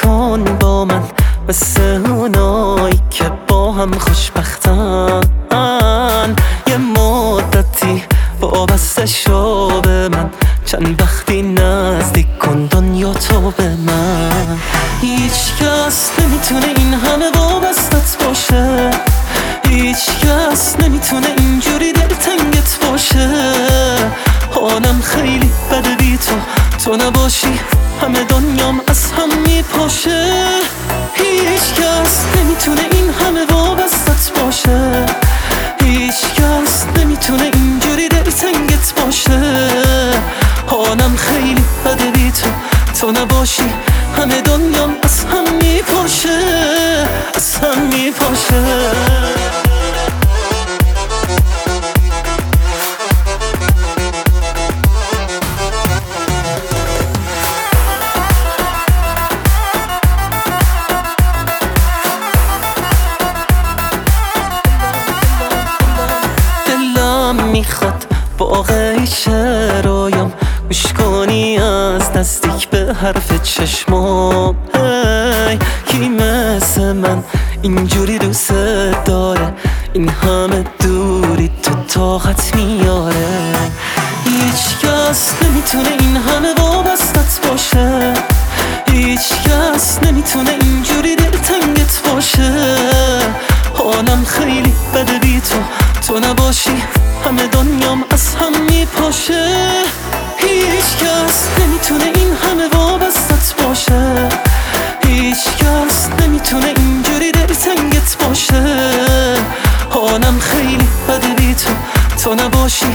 نکن با من مثل اونایی که با هم خوشبختن. یه مدتی وابسته شو به من، چند وقتی نزدیک کن دنیا تو به من. هیچ کس نمیتونه این همه وابستت باشه، هیچ کس نمیتونه اینجوری دلتنگت باشه. حالم خیلی بده بی تو نباشی، همه دنیام از هم میپاشه. هیچ کس نمیتونه این همه وابستت باشه، هیچ کس نمیتونه اینجوری دلتنگت باشه. حالم خیلی بده بی تو نباشی، همه دنیام از هم میپاشه، از هم میپاشه. میخواد واقعیش رویام گوش کنی از نزدیک به حرف چشمام. کی مثل من اینجوری دوست داره، این همه دوری تو طاقت میاره. هیچ کس نمیتونه این همه وابستت باشه، هیچ کس نمیتونه اینجوری دلتنگت باشه. حالم خیلی بده بی تو نباشی، همه دنیام از هم میپاشه. هیچ کس نمیتونه این همه وابستت باشه، هیچ کس نمیتونه اینجوری دلتنگت باشه. حالم خیلی بده بی تو نباشی،